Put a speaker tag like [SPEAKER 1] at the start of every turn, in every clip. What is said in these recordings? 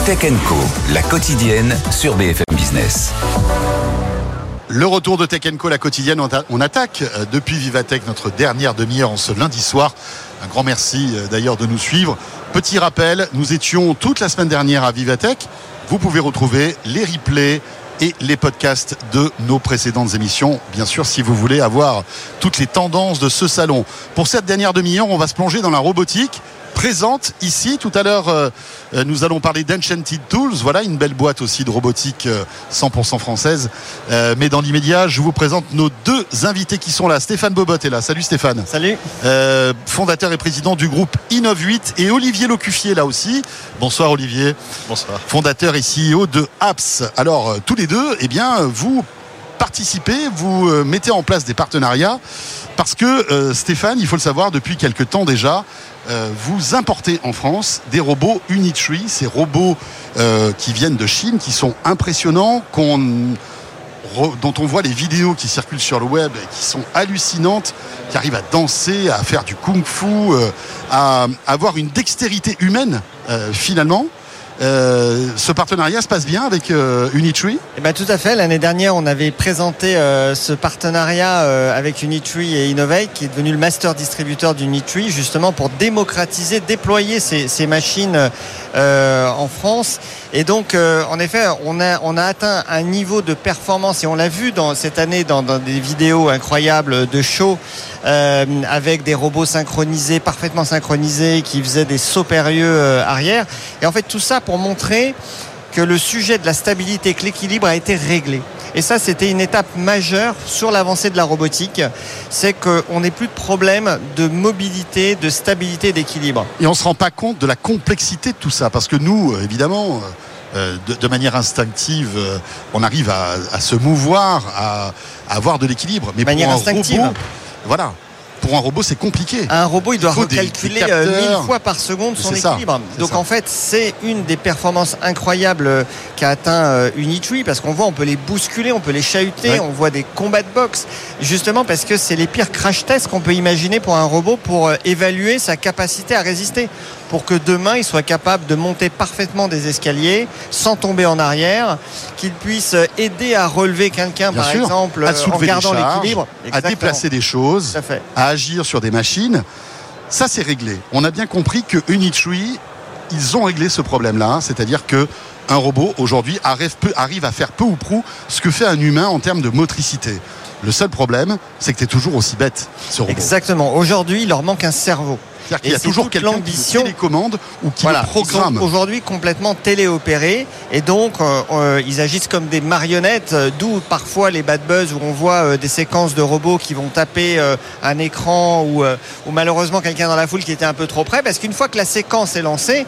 [SPEAKER 1] Tech & Co, la quotidienne sur BFM Business.
[SPEAKER 2] Le retour de Tech & Co, la quotidienne, on attaque depuis Vivatech notre dernière demi-heure en ce lundi soir. Un grand merci d'ailleurs de nous suivre. Petit rappel, nous étions toute la semaine dernière à Vivatech. Vous pouvez retrouver les replays et les podcasts de nos précédentes émissions. Bien sûr, si vous voulez avoir toutes les tendances de ce salon. Pour cette dernière demi-heure, on va se plonger dans la robotique présente ici. Tout à l'heure, nous allons parler d'Enchanted Tools. Voilà, une belle boîte aussi de robotique 100% française. Mais dans l'immédiat, je vous présente nos deux invités qui sont là. Stéphane Bobot est là. Salut Stéphane.
[SPEAKER 3] Salut.
[SPEAKER 2] Fondateur et président du groupe Innov8. Et Olivier Locuffier là aussi. Bonsoir Olivier.
[SPEAKER 4] Bonsoir.
[SPEAKER 2] Fondateur et CEO de Apps. Alors, tous les deux, eh bien, vous participez, vous mettez en place des partenariats. Parce que Stéphane, il faut le savoir, depuis quelque temps déjà, vous importez en France des robots Unitree, ces robots qui viennent de Chine, qui sont impressionnants, dont on voit les vidéos qui circulent sur le web et qui sont hallucinantes, qui arrivent à danser, à faire du kung-fu, à avoir une dextérité humaine finalement. Ce partenariat se passe bien avec Unitree ?
[SPEAKER 3] Eh ben, tout à fait. L'année dernière, on avait présenté ce partenariat avec Unitree et Innovate, qui est devenu le master distributeur d'Unitree, justement pour démocratiser, déployer ces machines en France. Et donc, en effet, on a atteint un niveau de performance, et on l'a vu cette année dans des vidéos incroyables de show, avec des robots synchronisés, parfaitement synchronisés, qui faisaient des sauts périlleux arrière. Et en fait, tout ça pour montrer que le sujet de la stabilité, que l'équilibre a été réglé. Et ça, c'était une étape majeure sur l'avancée de la robotique. C'est qu'on n'ait plus de problème de mobilité, de stabilité, d'équilibre.
[SPEAKER 2] Et on ne se rend pas compte de la complexité de tout ça. Parce que nous, évidemment, de manière instinctive, on arrive à se mouvoir, à avoir de l'équilibre. Mais
[SPEAKER 3] de manière instinctive.
[SPEAKER 2] Robot, voilà. Pour un robot, c'est compliqué.
[SPEAKER 3] Un robot, il doit recalculer 1000 fois par seconde son équilibre. Donc en fait, c'est une des performances incroyables qu'a atteint Unitree, parce qu'on voit, on peut les bousculer, on peut les chahuter, on voit des combats de boxe, justement parce que c'est les pires crash tests qu'on peut imaginer pour un robot, pour évaluer sa capacité à résister, pour que demain, il soit capable de monter parfaitement des escaliers sans tomber en arrière, qu'il puisse aider à relever quelqu'un, par exemple, en gardant l'équilibre.
[SPEAKER 2] À déplacer des choses, à agir sur des machines. Ça, c'est réglé. On a bien compris que Unitree, ils ont réglé ce problème-là. C'est-à-dire que un robot, aujourd'hui, arrive à faire peu ou prou ce que fait un humain en termes de motricité. Le seul problème, c'est que tu es toujours aussi bête, ce robot.
[SPEAKER 3] Exactement. Aujourd'hui, il leur manque un cerveau.
[SPEAKER 2] C'est-à-dire qu'il y a toujours quelqu'un qui télécommande ou qui le programme.
[SPEAKER 3] Ils sont aujourd'hui complètement téléopérés, et donc ils agissent comme des marionnettes, d'où parfois les bad buzz où on voit des séquences de robots qui vont taper un écran ou malheureusement quelqu'un dans la foule qui était un peu trop près, parce qu'une fois que la séquence est lancée,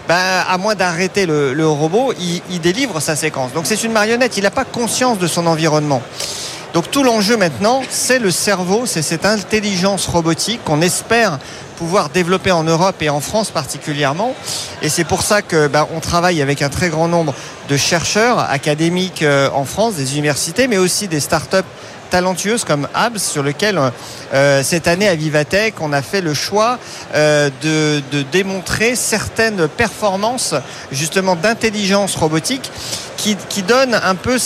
[SPEAKER 3] à moins d'arrêter le robot, il délivre sa séquence. Donc c'est une marionnette, il n'a pas conscience de son environnement. Donc tout l'enjeu maintenant, c'est le cerveau, c'est cette intelligence robotique qu'on espère pouvoir développer en Europe et en France particulièrement. Et c'est pour ça que on travaille avec un très grand nombre de chercheurs académiques en France, des universités, mais aussi des startups talentueuses comme Abs, sur lequel cette année à Vivatech, on a fait le choix de démontrer certaines performances justement d'intelligence robotique qui donnent un peu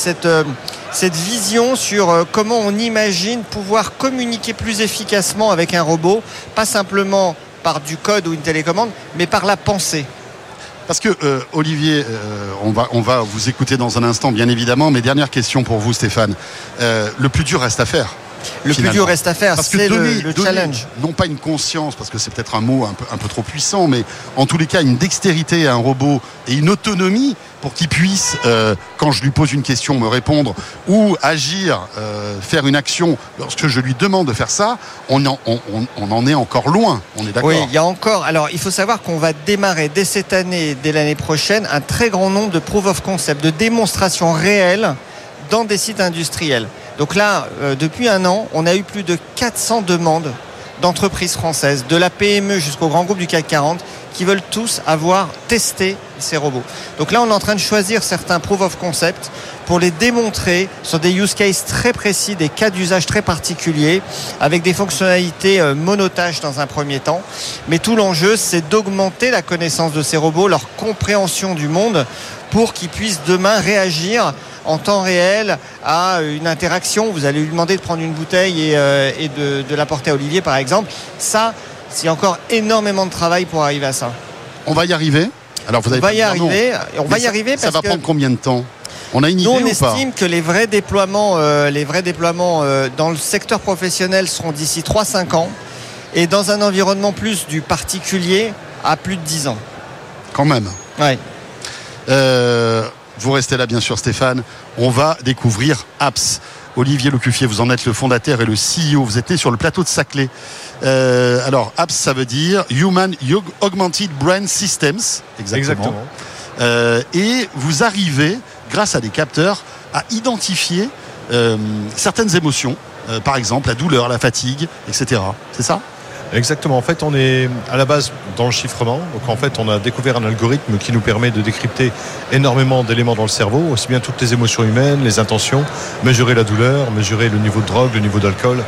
[SPEAKER 3] cette vision sur comment on imagine pouvoir communiquer plus efficacement avec un robot, pas simplement par du code ou une télécommande, mais par la pensée.
[SPEAKER 2] Parce que Olivier, on va vous écouter dans un instant, bien évidemment, mais dernière question pour vous, Stéphane. Le plus dur reste à faire.
[SPEAKER 3] Le plus dur reste à faire, c'est le challenge.
[SPEAKER 2] Non pas une conscience, parce que c'est peut-être un mot un peu trop puissant, mais en tous les cas une dextérité à un robot et une autonomie pour qu'il puisse, quand je lui pose une question, me répondre, ou agir, faire une action lorsque je lui demande de faire ça. On en est encore loin, on est d'accord.
[SPEAKER 3] Oui, il y a encore. Alors il faut savoir qu'on va démarrer dès cette année, dès l'année prochaine, un très grand nombre de proof of concept, de démonstrations réelles dans des sites industriels. Donc là, depuis un an, on a eu plus de 400 demandes d'entreprises françaises, de la PME jusqu'au grand groupe du CAC 40, qui veulent tous avoir testé ces robots. Donc là, on est en train de choisir certains proof of concept pour les démontrer sur des use cases très précis, des cas d'usage très particuliers, avec des fonctionnalités monotaches dans un premier temps. Mais tout l'enjeu, c'est d'augmenter la connaissance de ces robots, leur compréhension du monde, pour qu'ils puissent demain réagir en temps réel à une interaction. Vous allez lui demander de prendre une bouteille et de la porter à Olivier, par exemple. Ça, c'est encore énormément de travail pour arriver à ça.
[SPEAKER 2] On va y arriver. Alors vous
[SPEAKER 3] on va y arriver parce
[SPEAKER 2] ça va prendre combien de temps? On a une idée
[SPEAKER 3] nous, on
[SPEAKER 2] ou pas?
[SPEAKER 3] estime que les vrais déploiements dans le secteur professionnel seront d'ici 3-5 ans, et dans un environnement plus du particulier à plus de 10 ans.
[SPEAKER 2] Quand même.
[SPEAKER 3] Ouais.
[SPEAKER 2] Vous restez là, bien sûr, Stéphane. On va découvrir Apps. Olivier Lecuffier, vous en êtes le fondateur et le CEO. Vous êtes né sur le plateau de Saclay. Alors, Apps, ça veut dire Human Augmented Brain Systems. Exactement. Et vous arrivez, grâce à des capteurs, à identifier certaines émotions. Par exemple, la douleur, la fatigue, etc. C'est ça ?
[SPEAKER 4] Exactement. En fait, on est à la base dans le chiffrement. Donc, en fait, on a découvert un algorithme qui nous permet de décrypter énormément d'éléments dans le cerveau, aussi bien toutes les émotions humaines, les intentions, mesurer la douleur, mesurer le niveau de drogue, le niveau d'alcool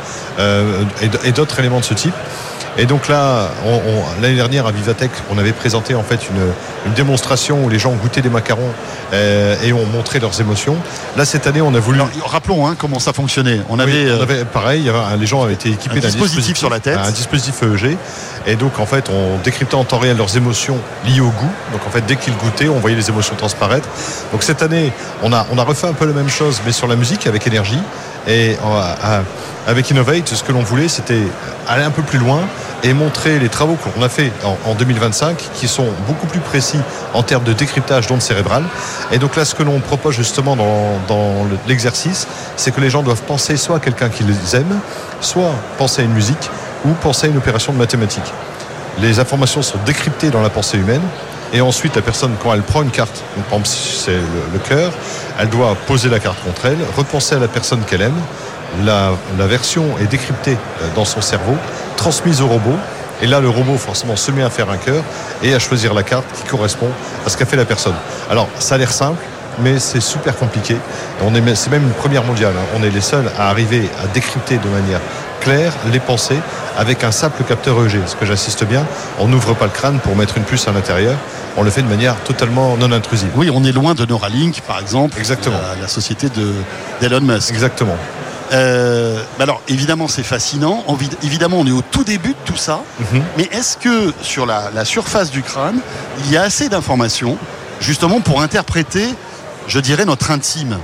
[SPEAKER 4] et d'autres éléments de ce type. Et donc là, l'année dernière à Vivatech, on avait présenté en fait une démonstration où les gens goûtaient des macarons et ont montré leurs émotions. Là, cette année, on a voulu...
[SPEAKER 2] Alors, rappelons comment ça fonctionnait. On avait
[SPEAKER 4] pareil, les gens avaient été équipés d'un
[SPEAKER 2] dispositif sur la tête.
[SPEAKER 4] Un dispositif EEG. Et donc, en fait, on décryptait en temps réel leurs émotions liées au goût. Donc, en fait, dès qu'ils goûtaient, on voyait les émotions transparaître. Donc, cette année, on a refait un peu la même chose, mais sur la musique, avec énergie. Et avec Innovate, ce que l'on voulait, c'était aller un peu plus loin et montrer les travaux qu'on a fait en 2025, qui sont beaucoup plus précis en termes de décryptage d'ondes cérébrales. Et donc là, ce que l'on propose justement dans l'exercice, c'est que les gens doivent penser soit à quelqu'un qui les aime, soit penser à une musique ou penser à une opération de mathématiques. Les informations sont décryptées dans la pensée humaine. Et ensuite, la personne, quand elle prend une carte, donc par exemple, si c'est le cœur, elle doit poser la carte contre elle, repenser à la personne qu'elle aime. La version est décryptée dans son cerveau, transmise au robot. Et là, le robot, forcément, se met à faire un cœur et à choisir la carte qui correspond à ce qu'a fait la personne. Alors, ça a l'air simple, mais c'est super compliqué. C'est même une première mondiale. On est les seuls à arriver à décrypter de manière claire les pensées avec un simple capteur EEG. Ce que j'insiste bien, on n'ouvre pas le crâne pour mettre une puce à l'intérieur. On le fait de manière totalement non intrusive.
[SPEAKER 2] Oui, on est loin de Neuralink, par exemple.
[SPEAKER 4] Exactement.
[SPEAKER 2] La société d'Elon Musk.
[SPEAKER 4] Exactement.
[SPEAKER 2] Alors, évidemment, c'est fascinant. Évidemment, on est au tout début de tout ça. Mm-hmm. Mais est-ce que sur la surface du crâne, il y a assez d'informations, justement, pour interpréter, je dirais, notre intime?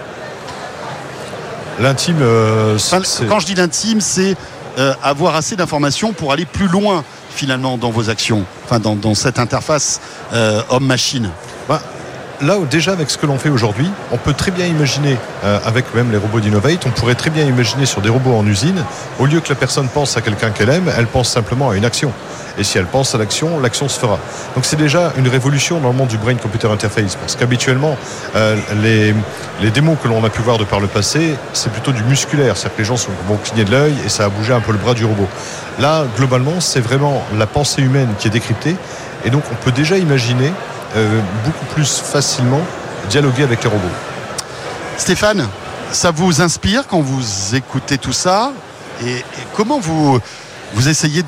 [SPEAKER 4] L'intime,
[SPEAKER 2] quand je dis l'intime, c'est avoir assez d'informations pour aller plus loin, finalement, dans vos actions, enfin, dans cette interface homme-machine.
[SPEAKER 4] Là, déjà, avec ce que l'on fait aujourd'hui, on peut très bien imaginer, avec même les robots d'Innovate, on pourrait très bien imaginer sur des robots en usine, au lieu que la personne pense à quelqu'un qu'elle aime, elle pense simplement à une action. Et si elle pense à l'action, l'action se fera. Donc c'est déjà une révolution dans le monde du Brain Computer Interface, parce qu'habituellement, les démos que l'on a pu voir de par le passé, c'est plutôt du musculaire, c'est-à-dire que les gens vont cligner de l'œil et ça a bougé un peu le bras du robot. Là, globalement, c'est vraiment la pensée humaine qui est décryptée, et donc on peut déjà imaginer beaucoup plus facilement dialoguer avec les robots.
[SPEAKER 2] Stéphane, ça vous inspire quand vous écoutez tout ça, et comment vous essayez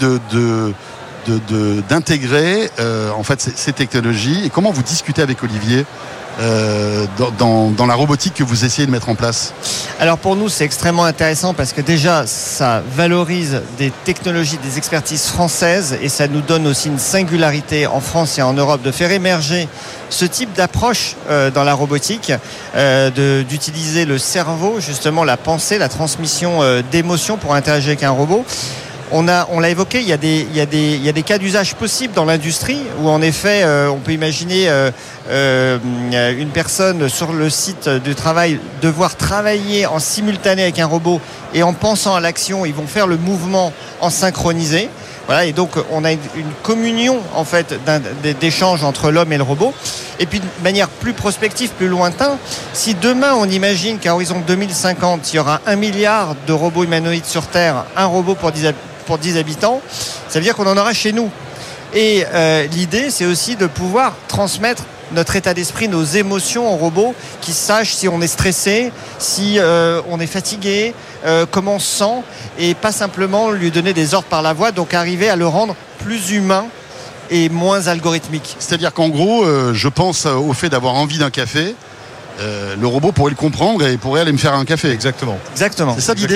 [SPEAKER 2] d'intégrer en fait ces technologies, et comment vous discutez avec Olivier dans la robotique que vous essayez de mettre en place?
[SPEAKER 3] Alors pour nous, c'est extrêmement intéressant parce que déjà, ça valorise des technologies, des expertises françaises, et ça nous donne aussi une singularité en France et en Europe de faire émerger ce type d'approche dans la robotique, d'utiliser le cerveau, justement la pensée, la transmission d'émotions pour interagir avec un robot. On l'a évoqué, il y a des cas d'usage possibles dans l'industrie où en effet on peut imaginer une personne sur le site du travail devoir travailler en simultané avec un robot, et en pensant à l'action, ils vont faire le mouvement en synchronisé. Voilà, et donc on a une communion en fait d'échange entre l'homme et le robot. Et puis de manière plus prospective, plus lointaine, si demain on imagine qu'à horizon 2050 il y aura 1 milliard de robots humanoïdes sur Terre, un robot pour pour 10 habitants, ça veut dire qu'on en aura chez nous. Et l'idée, c'est aussi de pouvoir transmettre notre état d'esprit, nos émotions au robot, qui sache si on est stressé, si on est fatigué, comment on se sent, et pas simplement lui donner des ordres par la voix, donc arriver à le rendre plus humain et moins algorithmique.
[SPEAKER 2] C'est-à-dire qu'en gros, je pense au fait d'avoir envie d'un café. Le robot pourrait le comprendre et pourrait aller me faire un café.
[SPEAKER 4] Exactement.
[SPEAKER 2] C'est ça l'idée.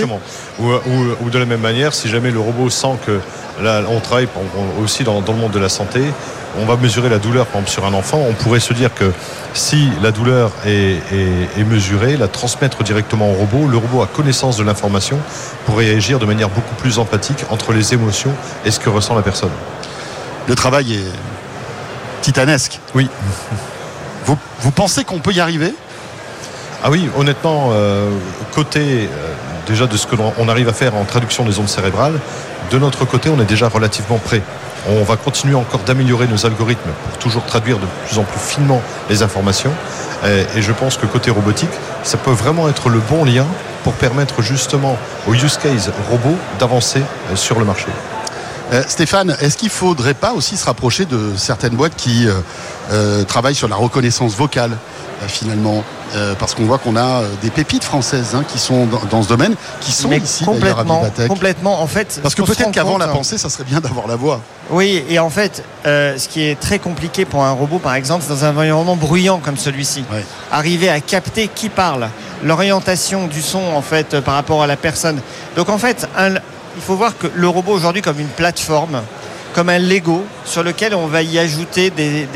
[SPEAKER 4] Ou de la même manière, si jamais le robot sent que là, on travaille aussi dans le monde de la santé, on va mesurer la douleur, par exemple, sur un enfant. On pourrait se dire que si la douleur est mesurée, la transmettre directement au robot. Le robot a connaissance de l'information pour réagir de manière beaucoup plus empathique entre les émotions et ce que ressent la personne.
[SPEAKER 2] Le travail est titanesque.
[SPEAKER 4] Oui.
[SPEAKER 2] Vous pensez qu'on peut y arriver ?
[SPEAKER 4] Ah oui, honnêtement, côté déjà de ce que l'on arrive à faire en traduction des ondes cérébrales, de notre côté, on est déjà relativement prêt. On va continuer encore d'améliorer nos algorithmes pour toujours traduire de plus en plus finement les informations. Et je pense que côté robotique, ça peut vraiment être le bon lien pour permettre justement au use case robot d'avancer sur le marché.
[SPEAKER 2] Stéphane, est-ce qu'il ne faudrait pas aussi se rapprocher de certaines boîtes qui travaillent sur la reconnaissance vocale finalement, parce qu'on voit qu'on a des pépites françaises qui sont dans ce domaine, qui sont ici d'ailleurs à Vivatech.
[SPEAKER 3] Complètement, en fait.
[SPEAKER 2] Parce que peut-être qu'avant la pensée, ça serait bien d'avoir la voix.
[SPEAKER 3] Oui, et en fait, ce qui est très compliqué pour un robot, par exemple, c'est dans un environnement bruyant comme celui-ci. Ouais. Arriver à capter qui parle, l'orientation du son en fait par rapport à la personne. Donc en fait, il faut voir que le robot aujourd'hui comme une plateforme, comme un Lego sur lequel on va y ajouter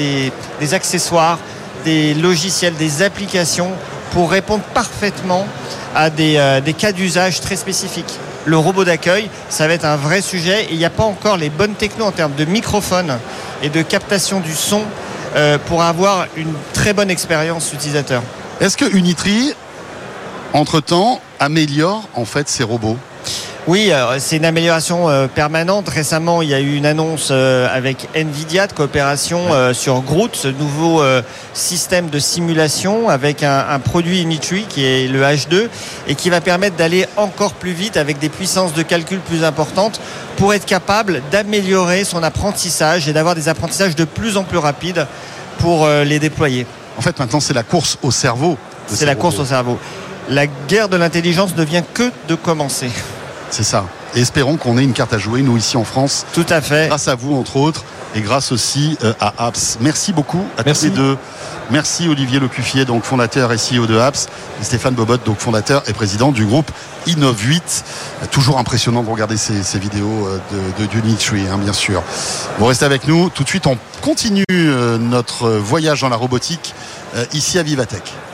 [SPEAKER 3] des accessoires, des logiciels, des applications pour répondre parfaitement à des cas d'usage très spécifiques. Le robot d'accueil, ça va être un vrai sujet et il n'y a pas encore les bonnes technos en termes de microphone et de captation du son pour avoir une très bonne expérience utilisateur.
[SPEAKER 2] Est-ce que Unitree, entre-temps, améliore en fait ces robots ?
[SPEAKER 3] Oui, c'est une amélioration permanente. Récemment, il y a eu une annonce avec Nvidia de coopération sur Groot, ce nouveau système de simulation avec un produit Unitree qui est le H2 et qui va permettre d'aller encore plus vite avec des puissances de calcul plus importantes pour être capable d'améliorer son apprentissage et d'avoir des apprentissages de plus en plus rapides pour les déployer.
[SPEAKER 2] En fait, maintenant, c'est la course au cerveau.
[SPEAKER 3] C'est la course au cerveau. La guerre de l'intelligence ne vient que de commencer.
[SPEAKER 2] C'est ça. Et espérons qu'on ait une carte à jouer, nous, ici en France.
[SPEAKER 3] Tout à fait.
[SPEAKER 2] Grâce à vous, entre autres, et grâce aussi à Apps. Merci beaucoup à tous les deux. Merci Olivier Lecuffier, donc fondateur et CEO de Apps, et Stéphane Bobot, donc fondateur et président du groupe Innov8. Toujours impressionnant de regarder ces vidéos de Unitree, bien sûr. Vous restez avec nous. Tout de suite, on continue notre voyage dans la robotique ici à Vivatech.